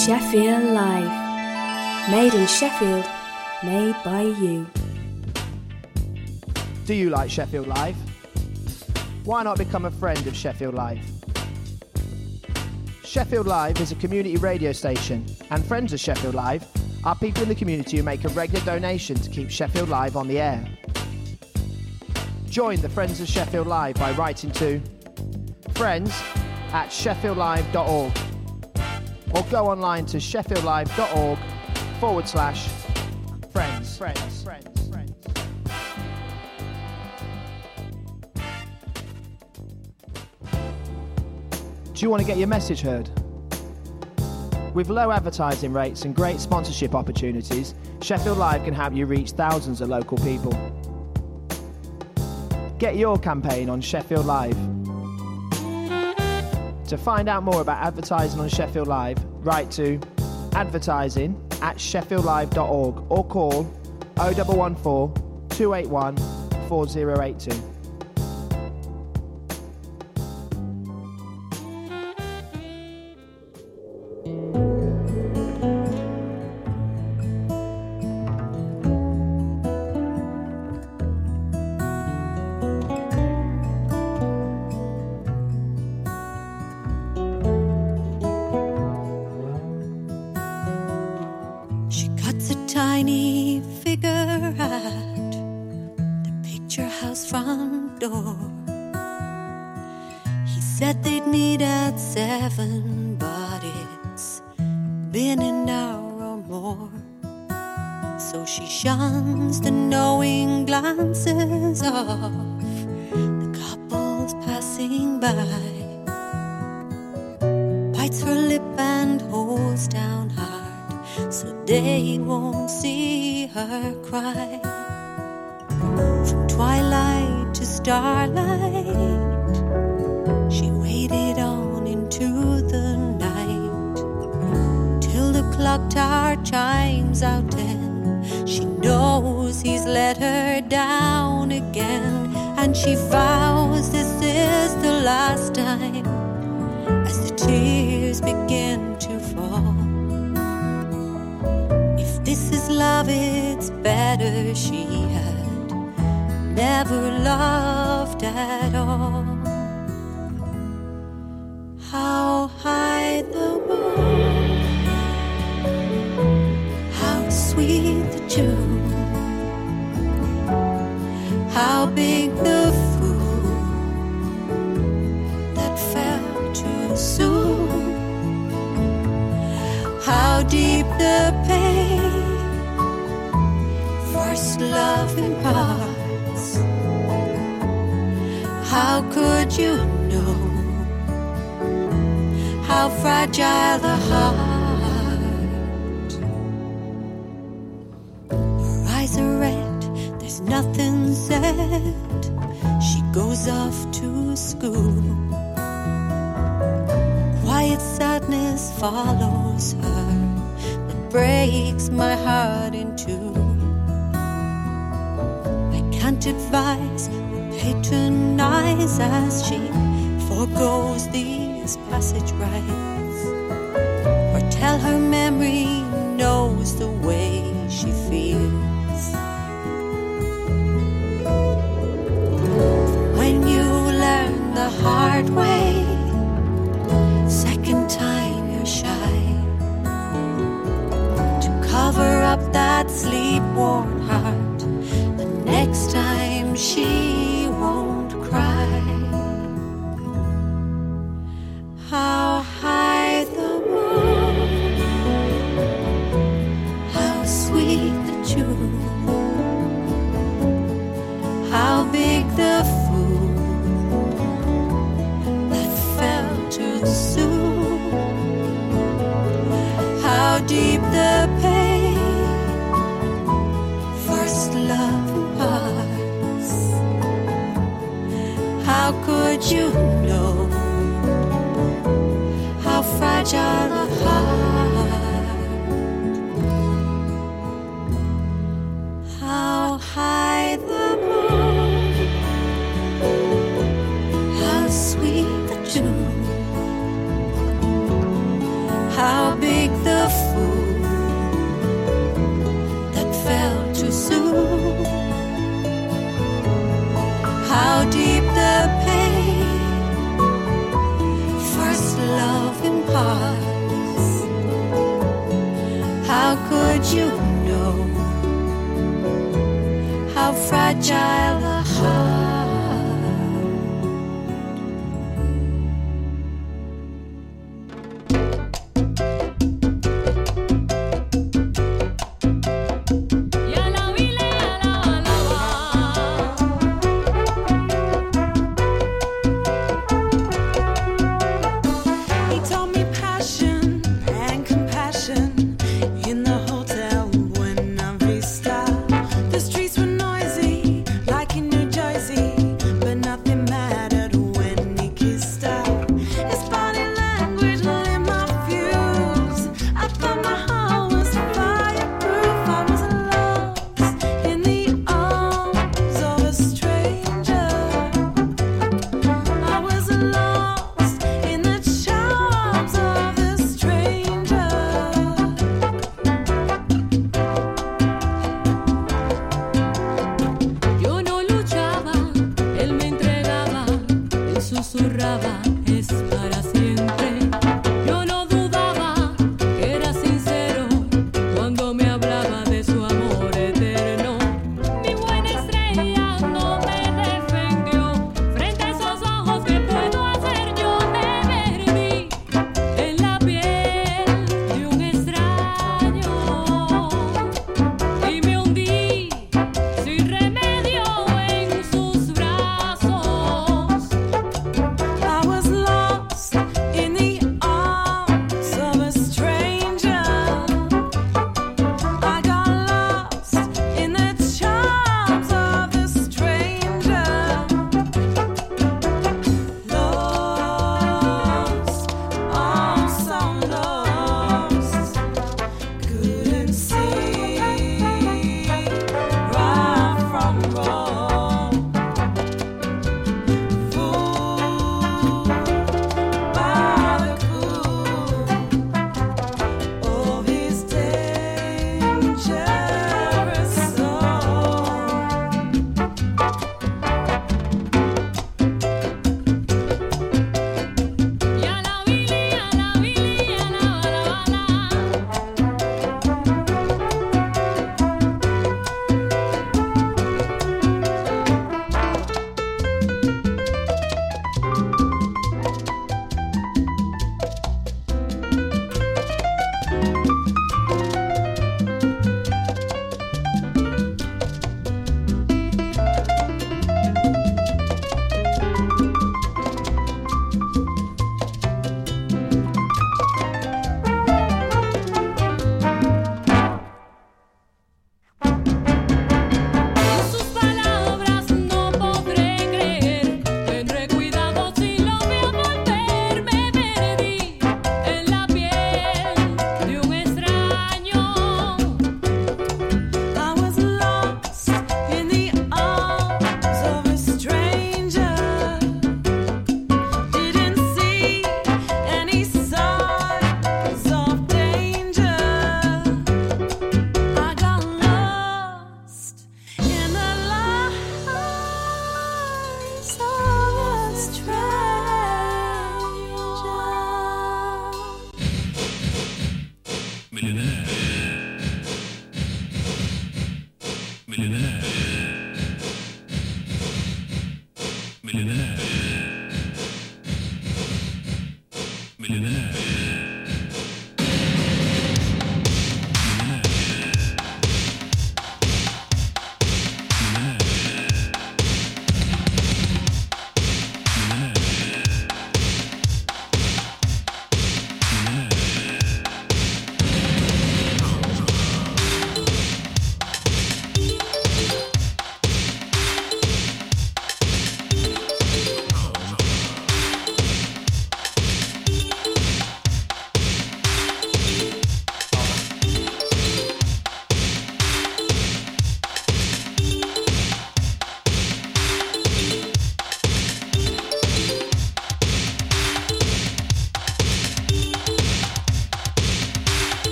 Sheffield Live. Made in Sheffield, made by you. Do you like Sheffield Live? Why not become a friend of Sheffield Live? Sheffield Live is a community radio station, and friends of Sheffield Live are people in the community who make a regular donation to keep Sheffield Live on the air. Join the Friends of Sheffield Live by writing to friends@sheffieldlive.org or go online to sheffieldlive.org/friends. Do you want to get your message heard? With low advertising rates and great sponsorship opportunities, Sheffield Live can help you reach thousands of local people. Get your campaign on Sheffield Live. To find out more about advertising on Sheffield Live, write to advertising@sheffieldlive.org or call 0114 281 4082. How big the Don't you know how fragile a heart?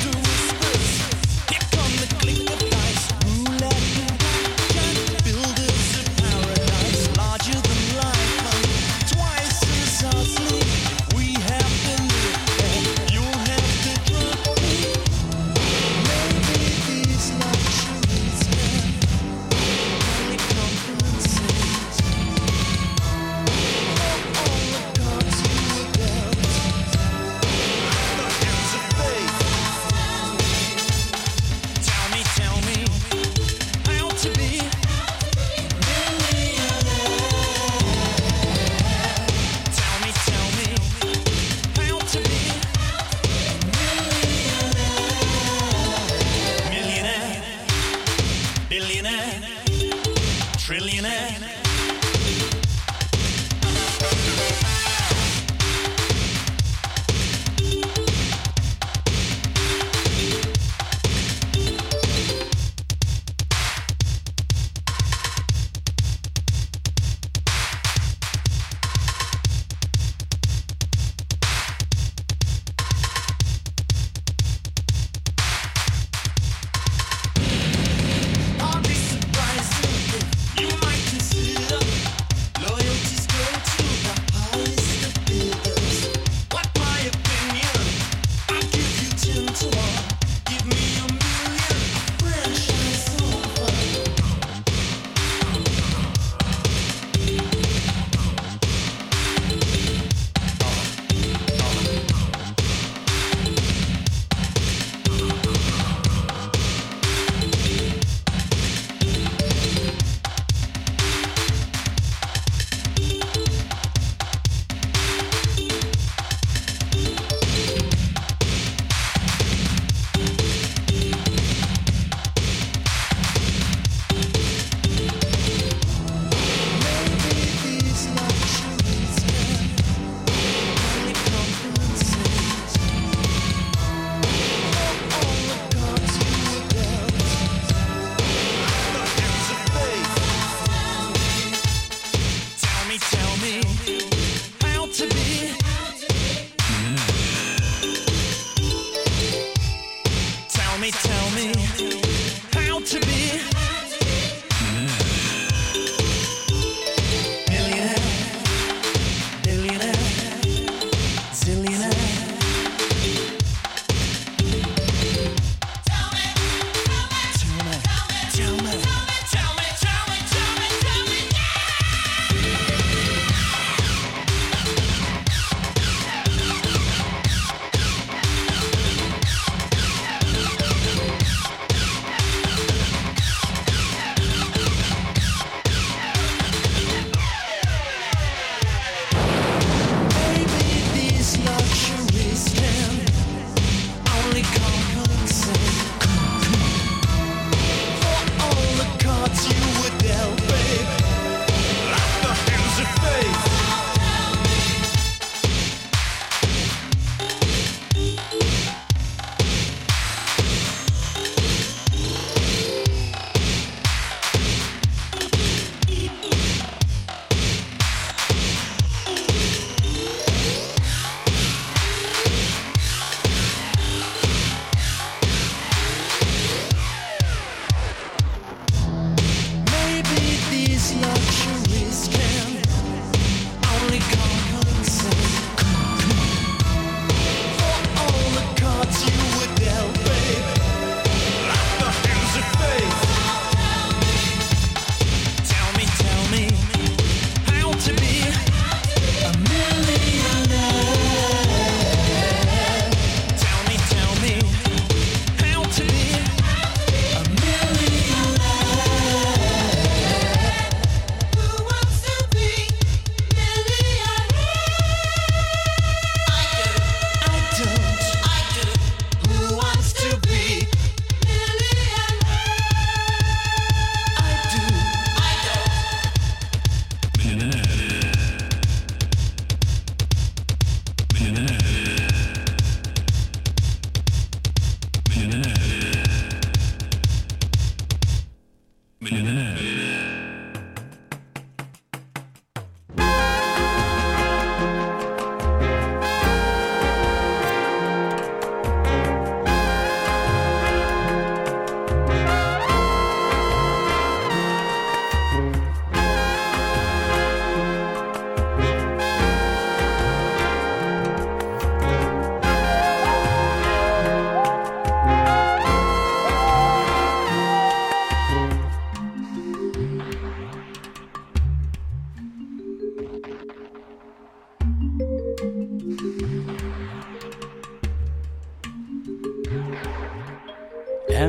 Build it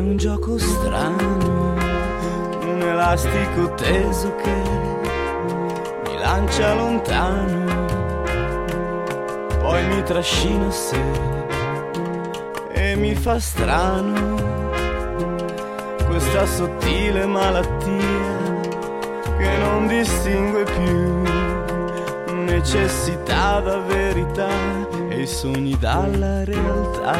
un gioco strano, un elastico teso che mi lancia lontano, poi mi trascina a sé e mi fa strano questa sottile malattia che non distingue più necessità da verità e i sogni dalla realtà,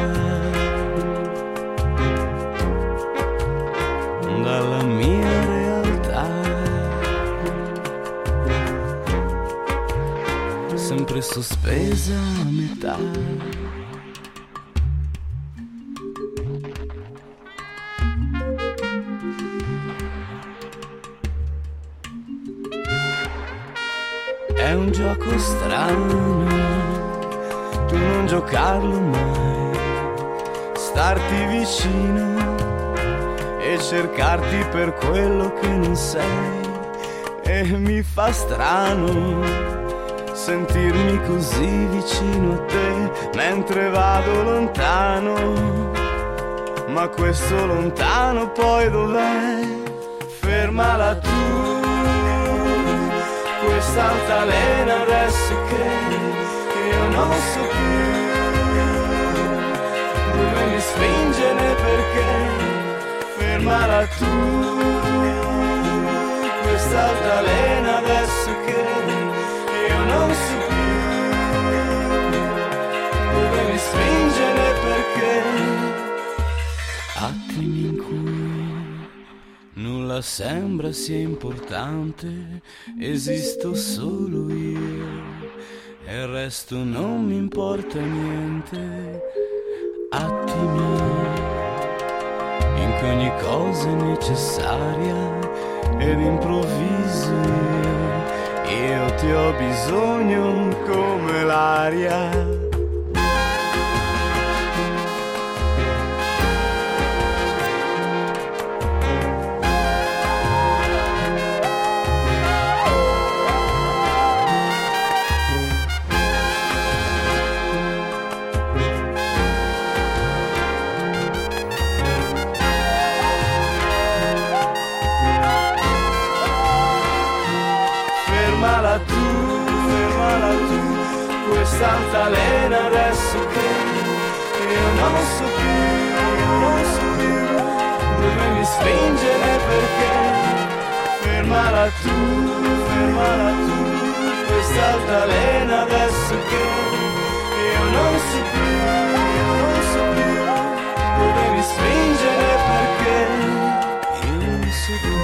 dalla mia realtà, sempre sospesa a metà. È un gioco strano, tu non giocarlo mai, starti vicino e cercarti per quello che non sei. E mi fa strano sentirmi così vicino a te mentre vado lontano, ma questo lontano poi dov'è? Fermala tu, questa altalena adesso che io non so più dove mi spinge né perché. Fermala tu, questa altalena adesso che io non so più dove mi spinge né perché. Attimi in cui nulla sembra sia importante, esisto solo io e il resto non mi importa niente. Attimi in cui ogni cosa è necessaria ed improvviso io ti ho bisogno come l'aria. Fermala tu, questa altalena adesso che io non so più dove mi spinge né perché. Fermala tu, questa altalena adesso che io non so più dove mi spinge né perché. Io non so più.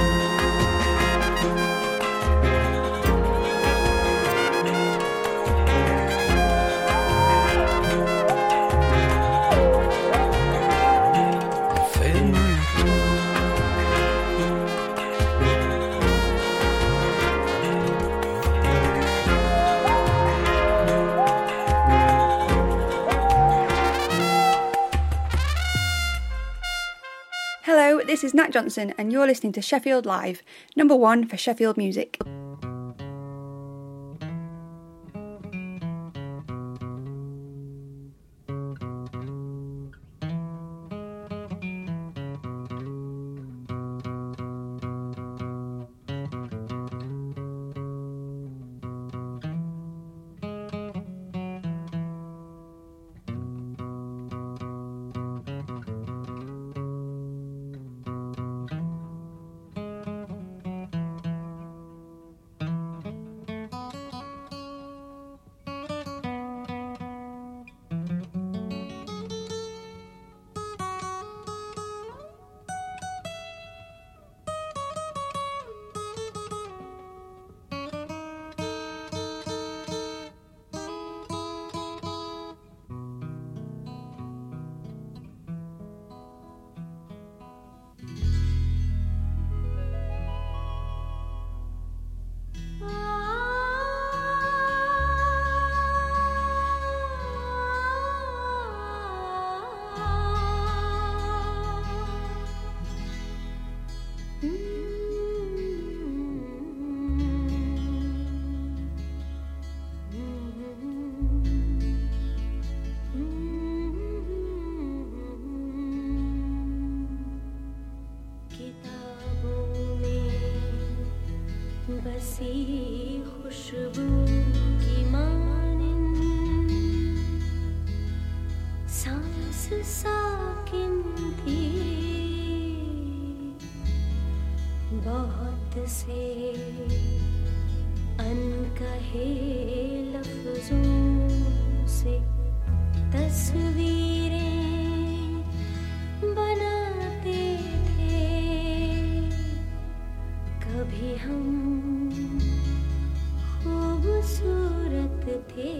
Hello, this is Nat Johnson and you're listening to Sheffield Live, number one for Sheffield music. किताबों में बसी खुशबू की मानिंद सांस साकिन थी बहुत से अनकहे लफ्जों से तस्वीरें बनाते थे कभी हम खूबसूरत थे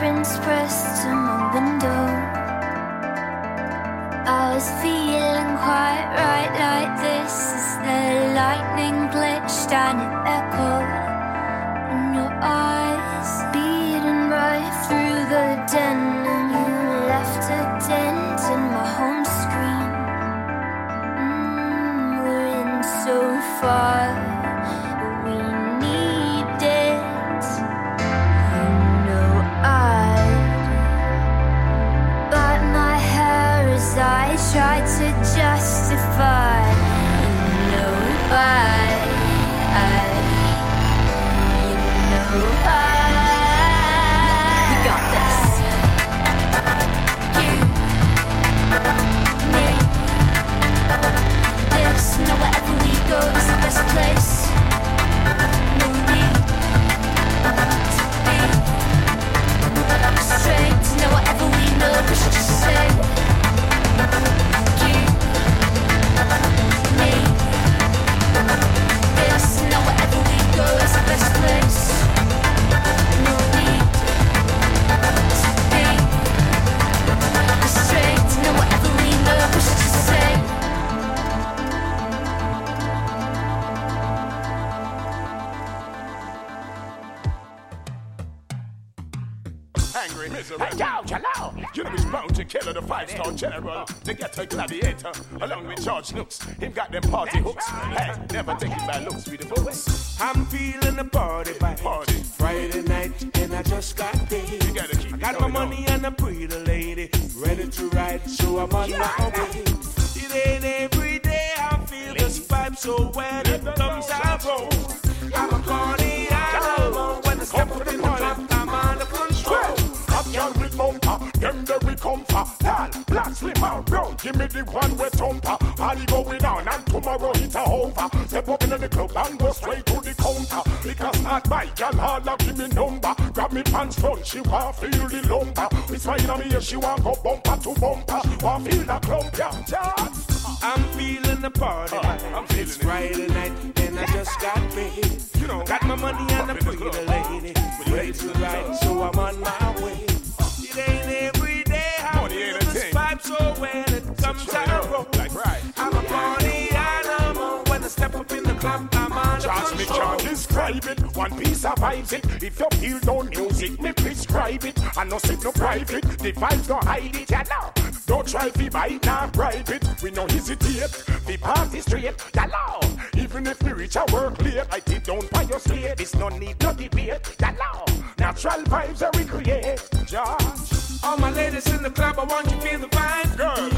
fingerprints pressed to my window. I was feeling quite right like this as the lightning glitched and it echoed in your eyes, beating right through the den, and you left a dent in my home screen. We're in so far, but we need it. You know I'd bite my hair as I tried to justify. You know we got this. You, me, this. Know wherever we go is the best place. No need to be straight. Know whatever we know, we should just say. You, me, this. Know wherever we go is the best place. No need to be straight. Know whatever we know, we should just say. Angry, miserable. Hey, yo, hello. You know he's bound to kill the 5-star general, the ghetto gladiator, along with George Nooks. Him got them party hooks. Hey, never taking bad looks with the books. I'm feeling the party vibe. Friday night and I just got paid. You gotta keep it got my money on. and a pretty lady ready to ride, so I'm on my way. It ain't every day I feel this vibe, so when it comes I roll. I'm a party animal. When I step up in the club, I'm under control. Up y'all with bumper, them there we come for. Tall, black, slim and brown, give me the one with thumper. Party going on and tomorrow it's a over. Step up in the club and go straight to the counter. Because start by y'all holler, give me number. Grab me pants front, she want feel the lumber. It's fine on me if she want go bumper to bumper. Want feel the clump, yeah. I'm feeling the party. I'm feeling it's it. Friday night and I just got paid. You know, got my money and a pretty lady ready to ride, so I'm on my way. It ain't every day I Money feel ain't a this thing. vibe, so when it comes I roll. Like right. I'm a party animal. When I step up in the club, I'm on Just me control. can't describe it. One piece of vibes it. If you feel no music, me prescribe it. I no sit no private. The vibes don't hide it, ya know. Don't try to buy it, not bribe it. We no hesitate. The party straight, ya know. Even if we reach our work late, I did don't buy your slate. It's no need to debate, ya know. Natural vibes that we create, George. All my ladies in the club, I want you to feel the vibe. Girls,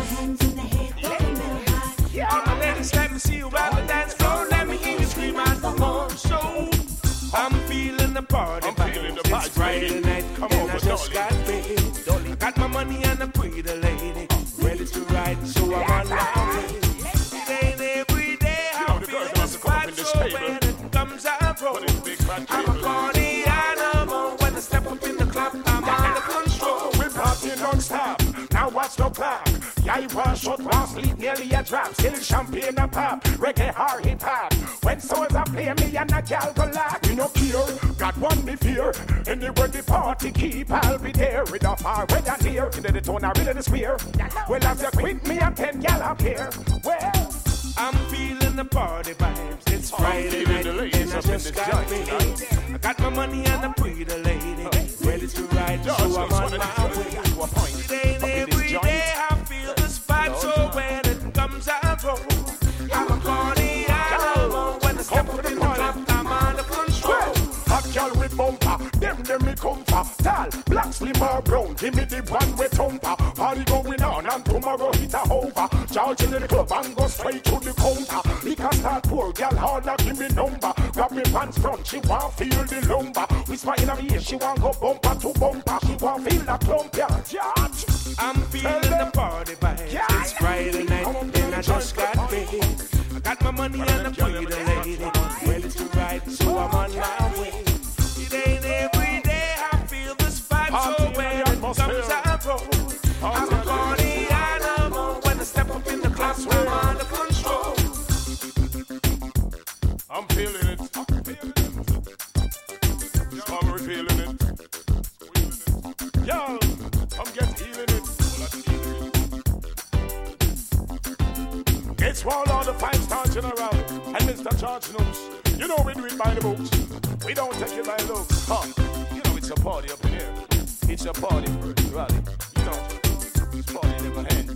All my ladies, let me see you around the dance floor. Let me hear you scream out for more. So I'm feeling the party. I'm feeling the It's Friday vibe. night Come and over, I just darling. got paid. Got my money and a pretty lady ready to ride, so I'm on my way. It ain't every day You I know the feel girls this must come up in vibe, this so table. when it comes I roll. But it's big fat I'm a table. party animal. When I step up in the club, I'm under control. We party non-stop. Now what's the clock? Yeah, you want shot, want sleep nearly a drop. Still champagne a pop, reggae or hip hop. When souls are play me and a gal go laugh. We no care, God want me fear. Anywhere the party keep, I'll be there. With a far way down here, into the tone, I really the square. Well, as you quit me, I'm 10 gal up here. Well, I'm feeling the party vibes. It's Friday feeling night the and ladies I up in just this got joint paid. tonight. I got my money and a pretty lady ready to ride, so I'm on my way. It ain't every day I feel this vibe, so when it comes I roll. I'm a party animal. When I step up in the club, I'm under control. hot gal with bumper, them me come for. Tall, black, slim or brown, give me the one with thumper. Party going on and tomorrow hit a over. Charge in the club and go straight to the counter. Because that poor gal harder give me number. Grab me pants front, she want feel the lumber. Whisper in her ear, she want go bumper to bumper. She want feel the clump, yeah, George. I'm feeling the party vibes. It's Friday night and I just got paid. I got my money and a pretty lady ready to ride, so I'm on my way. It ain't every day I feel this vibe, so when it comes I roll. I'm a party animal. When I step up in the club, I'm under control. I'm feeling it. I'm feeling it. to all the 5-star general and Mr. George knows. You know we do it by the books. We don't take it by the looks. You know it's a party up in here. It's a party, rally. You know, this party never ends.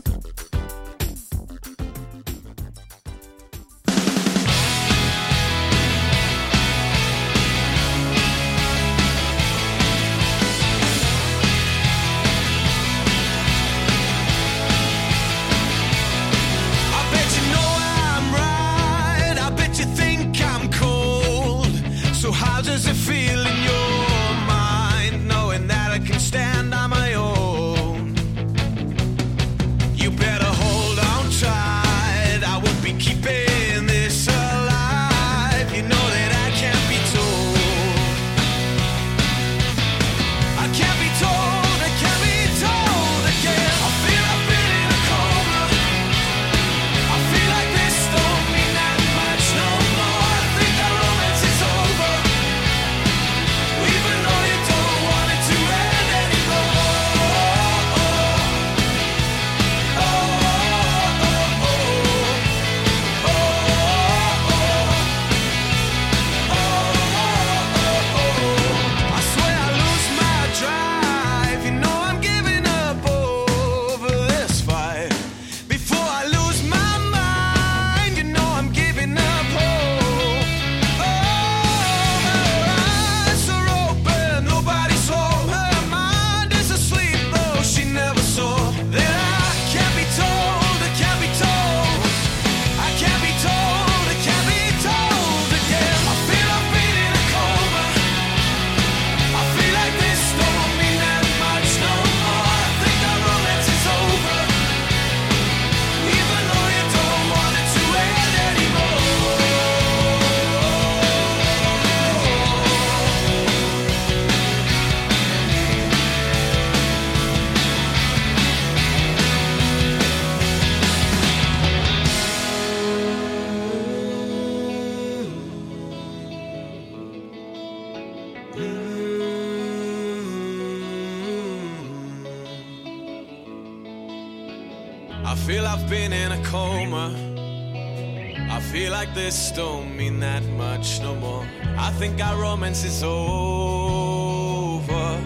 So how does it feel in your mind, knowing that I can stand on my own? You better hold on tight, I will be keeping this alive. You know that I can't be told. I can't be told, I can't be told again. I feel I've been in a coma. I feel like this don't mean that much no more. I think our romance is over. Even though you don't want it to end anymore. I swear I lose my drive. You know I'm giving up over this fight. Before I lose my mind, you know I'm giving up hope. Her eyes are open, nobody's home. Her mind is asleep, though she never saw that I can't be told, I can't be told. I can't be told, I can't be told again. I feel I've been in a coma. I feel like this don't mean that much no more. I think our romance is over. Even though you don't want it to end anymore. I feel I've been in a coma. I feel like this don't mean that much no more. I think our romance is over.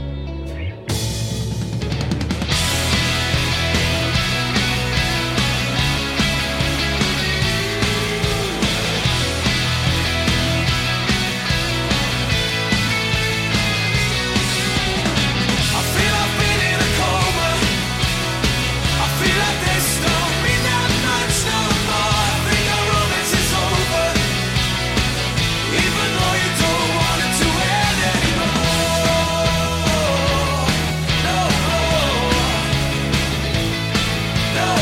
I feel I've been in a coma. I feel like this don't mean that much no more. I think our romance is over. Even though you don't want it to end anymore. No more. No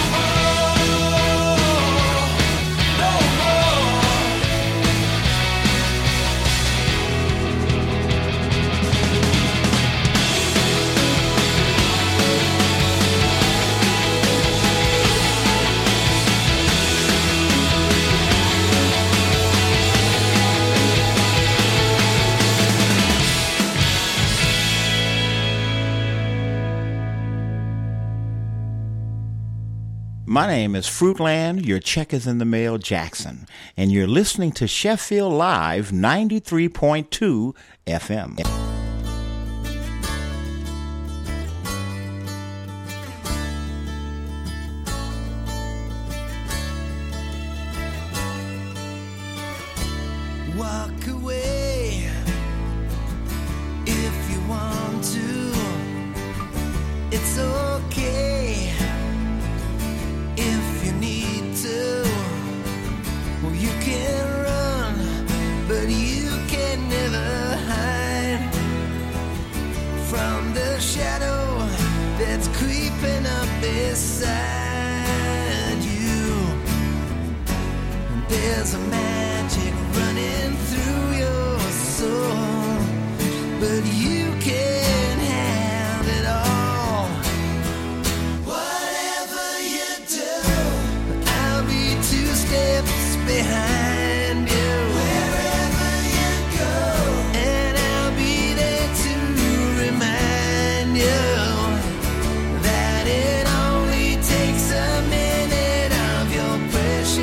more. No more. My name is Fruitland, your check is in the mail, Jackson, and you're listening to Sheffield Live 93.2 FM. Walk away if you want to. It's okay if you need to. Well, you can run, but you can never hide from the shadow that's creeping up beside you. There's a magic running through your soul, but you can have it all. Whatever you do, I'll be 2 steps behind you. Wherever you go, and I'll be there to remind you that it only takes a minute of your precious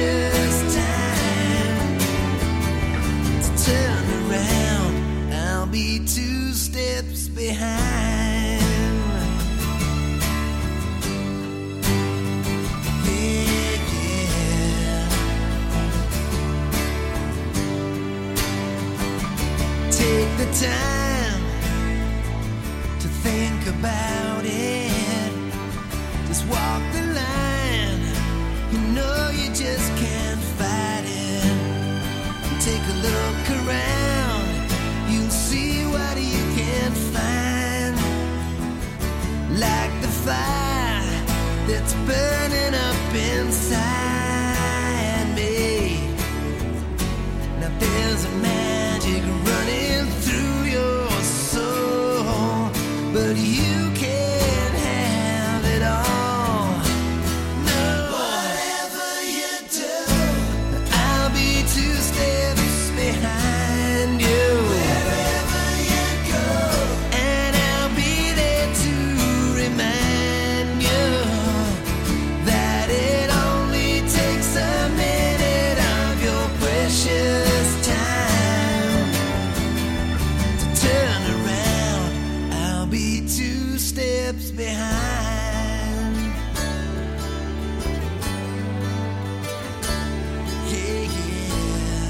walk the line. You know you just can't fight it. Take a look around, you'll see what you can't find. Like the fire that's burning up inside me. Now there's a magic running through your soul, but you can't have it all. No, whatever you do, I'll be 2 steps behind you. Wherever you go, and I'll be there to remind you that it only takes a minute of your precious time to turn around. I'll be 2 steps behind. Yeah, yeah.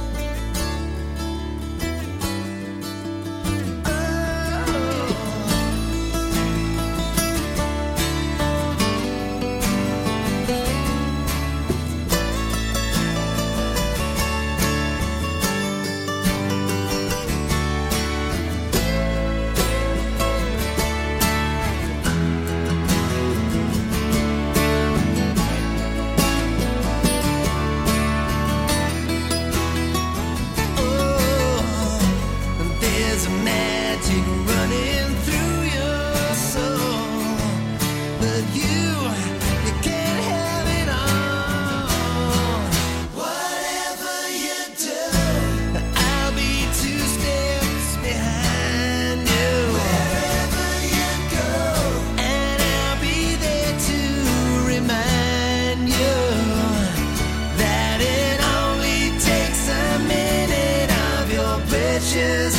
There's a magic running through your soul, but you can't have it all. Whatever you do, I'll be 2 steps behind you. Wherever you go, and I'll be there to remind you that it only takes a minute of your precious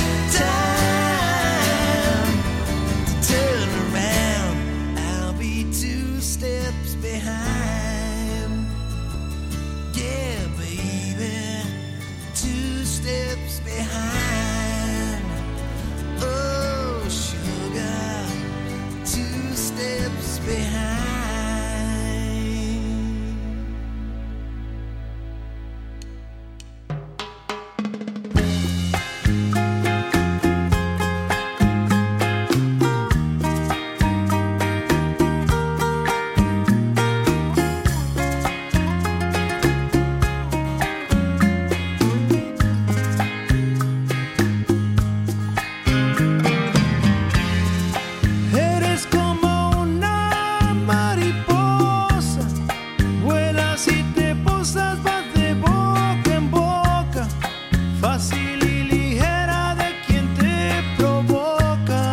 time to turn around. I'll be 2 steps behind. Yeah, baby, 2 steps behind. Oh, sugar, 2 steps behind. Eres como una mariposa, vuelas y te posas, vas de boca en boca, fácil y ligera de quien te provoca.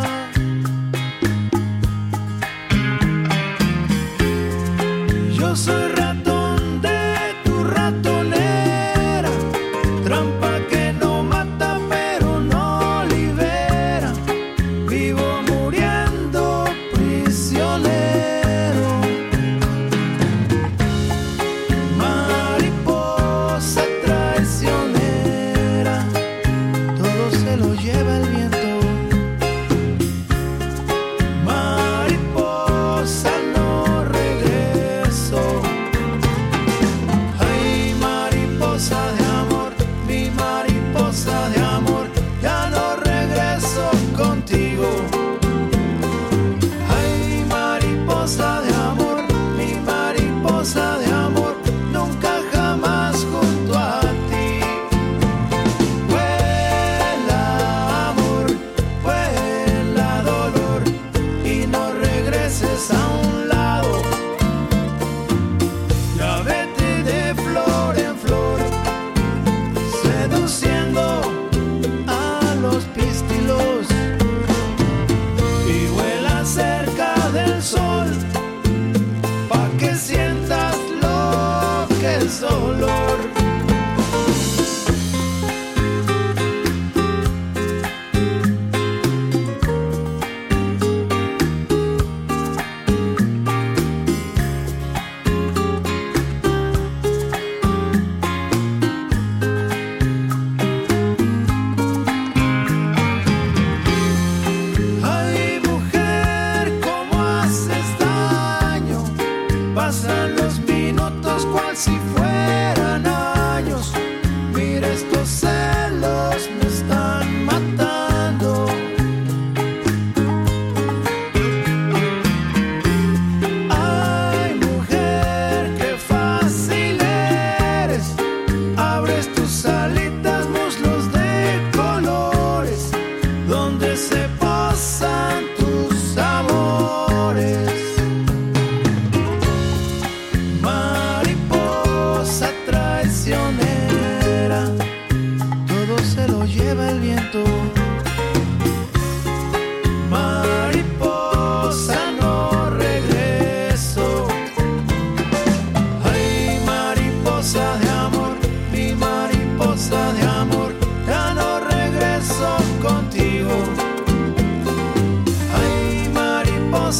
Yo soy ratón de tu ratonera, trampa que no mata pero no libera. Vivo muriendo prisionero. Mariposa traicionera, todo se lo lleva el viento. Mariposa no regreso. Ay, mariposa de amor, mi mariposa de amor, ya no regreso contigo. Ay, mariposa de amor, mi mariposa de amor, nunca jamás junto a ti. Vuela amor, vuela dolor, y no regreses a un lado. Ya vete de flor en flor, seduciendo a los pistilos, y vuela cerca del sol, pa' que sientas lo que es dolor.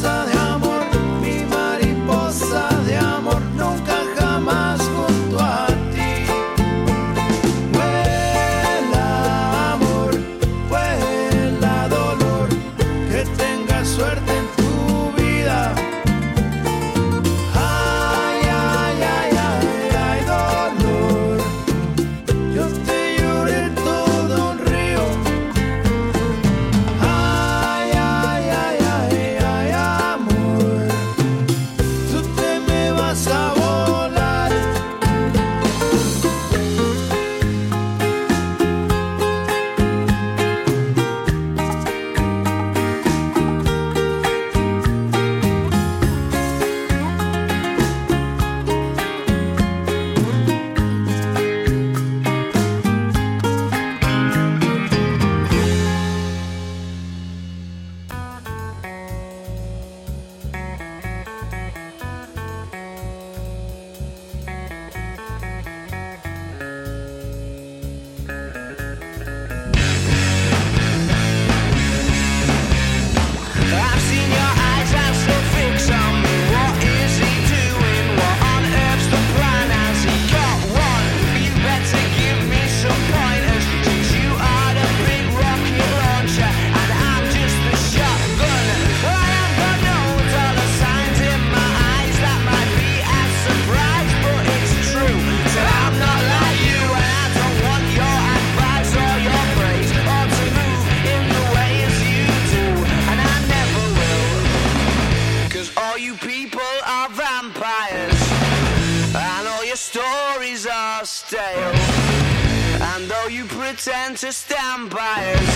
pretend to stand by us.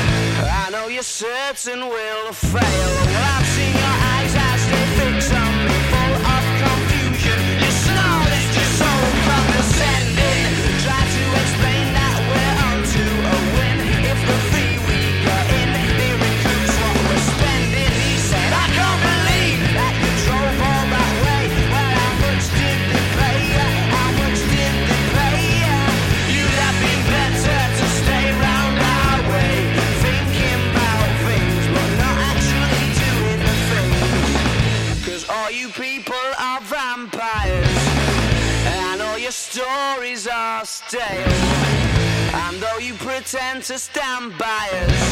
I know you're certain we'll fail. Well, I've seen your eyes as they fix on me, full of confusion. You snarl at your soul condescending. Try to explain that we're on to a win. If the fee we got in, they recoups what we're spending. He said, I can't believe that you drove all that way. Well, how much did they pay you? How much did they pay you? You'd have been better to stay round our way, thinking about things, but not actually doing the things. Cause all you people are vampires, and all your stories are stale. And though you pretend to stand by us,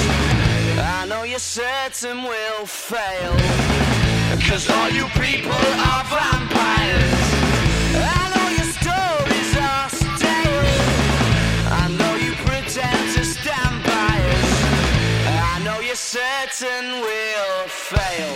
I know you're certain we'll fail. Cause all you people are vampires, and all your stories are stale. I know you pretend to stand by us, I know you're certain we'll fail.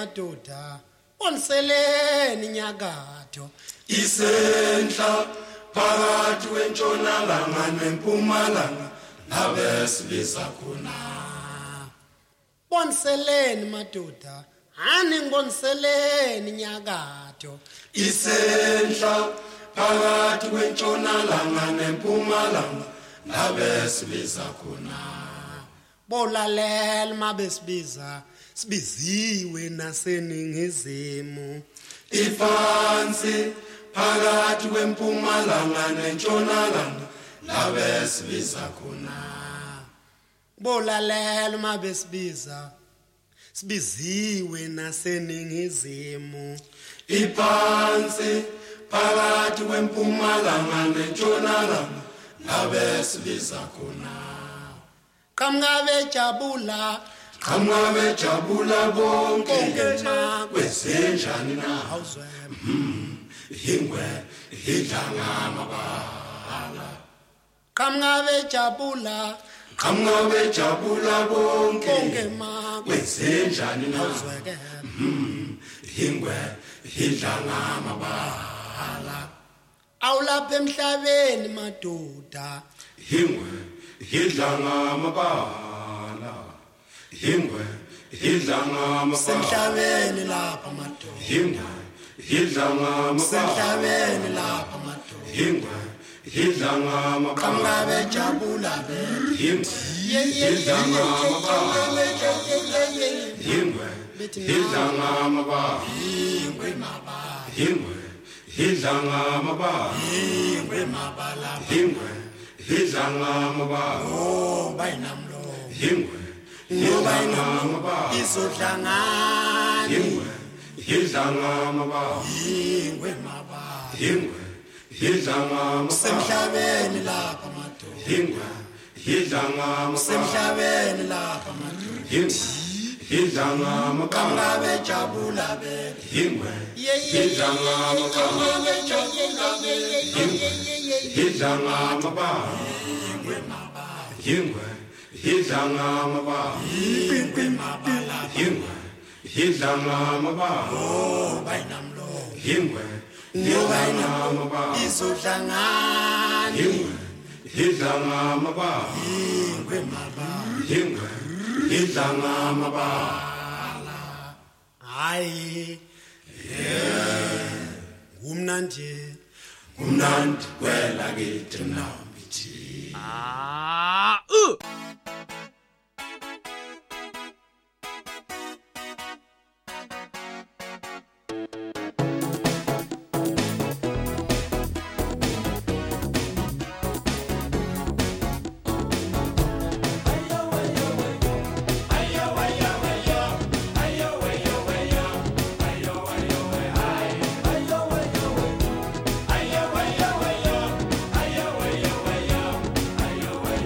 madoda oniseleni nyakatho isentla phakathi kwentshonalanga nempumalanga nabesibiza khona boniseleni madoda hani ngiboniseleni nyakatho isentla phakathi kwentshonalanga nempumalanga nabesibiza khona bolalela mabesibiza sibiziwe naseningizimu ifansi phakathi kwempumalanga nentshonalanga nabesibiza khona bolalela mabesibiza sibiziwe naseningizimu ifansi phakathi kwempumalanga nentshonalanga nabesibiza khona qhamuka bejabula bonke kwezenjani na ingwe idlanga amabala qhamuka bejabula bonke kwezenjani na ingwe idlanga amabala awulapha emhlabeni madoda ingwe idlanga amabala ingwe idlanga amabala semhlabeni lapha madoda ingwe idlanga amabala semhlabeni lapha madoda ingwe idlanga amabala qhamuka bejabula ingwe idlanga amabala ingwe idlanga amabala ingwe mabala ingwe idlanga amabala ingwe mabala ingwe idlanga amabala oh bayinamlo ingwe idlanga amabala izodlangani ingwe idlanga amabala ingwe mabala ingwe idlanga amabala semhlabeni lapha madoda ingwe idlanga amabala semhlabeni lapha madoda ingwe idlanga amabala qhamuka bejabula ingwe idlanga amabala idlanga amabala ingwe idlanga amabala ingwe idlanga amabala oh bayinamlo ingwe idlanga amabala izodlangani ingwe idlanga amabala ingwe mabala ingwe idlanga amabala hayi ngumnandi kwela kithi nambithi Ayo,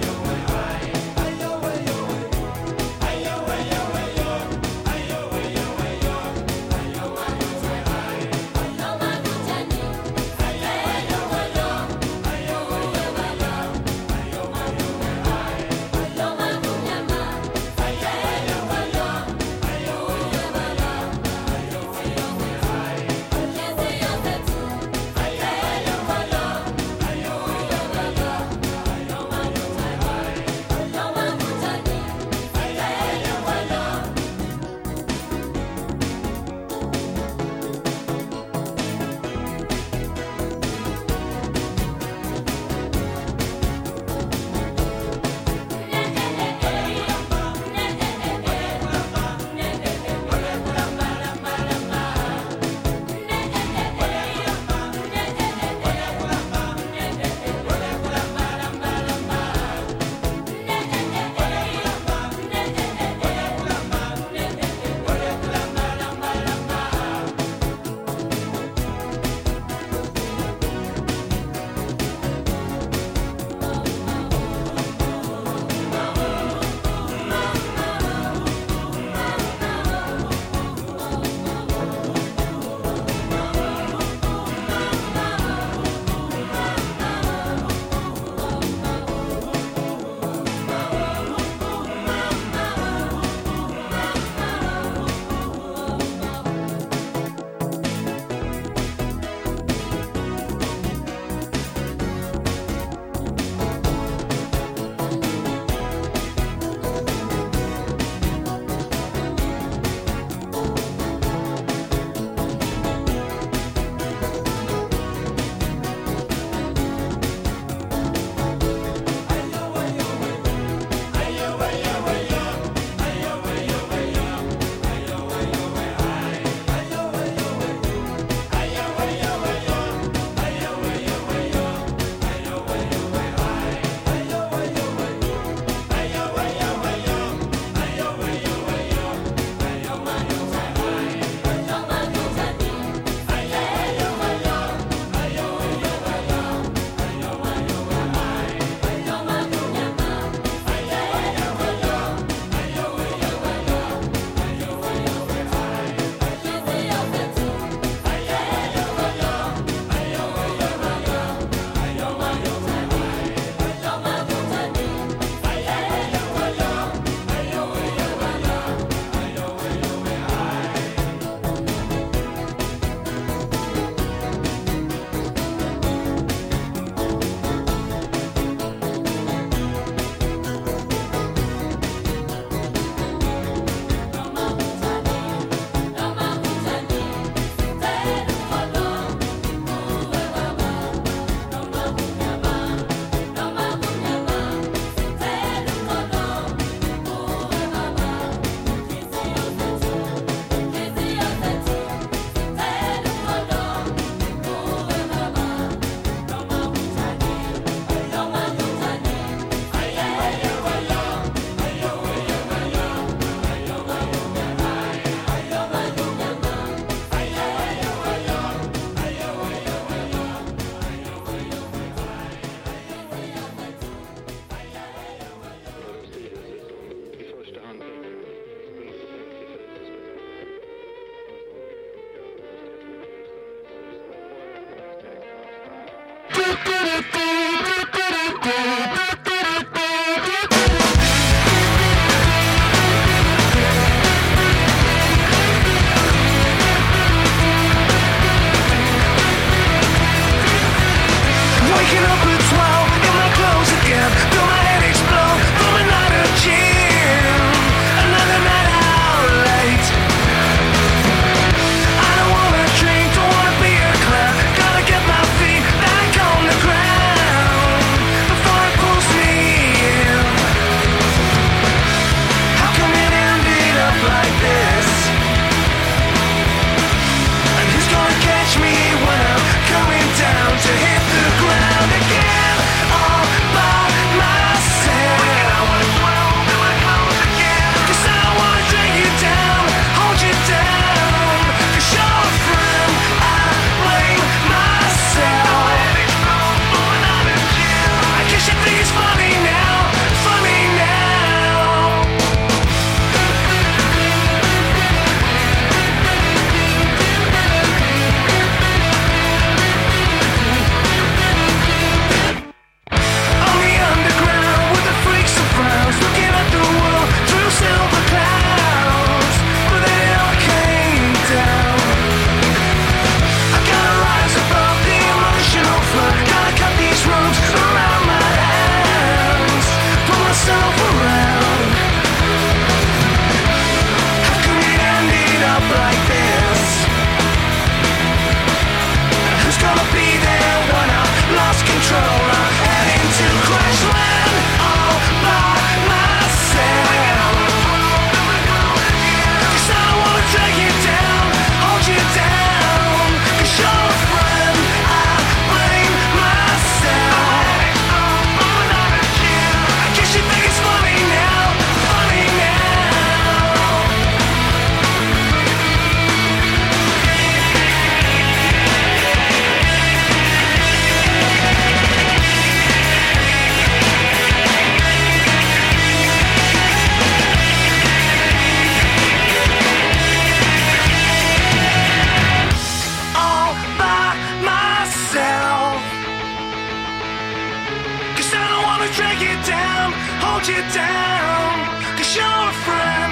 gonna drag you down, hold you down, 'cause you're a friend.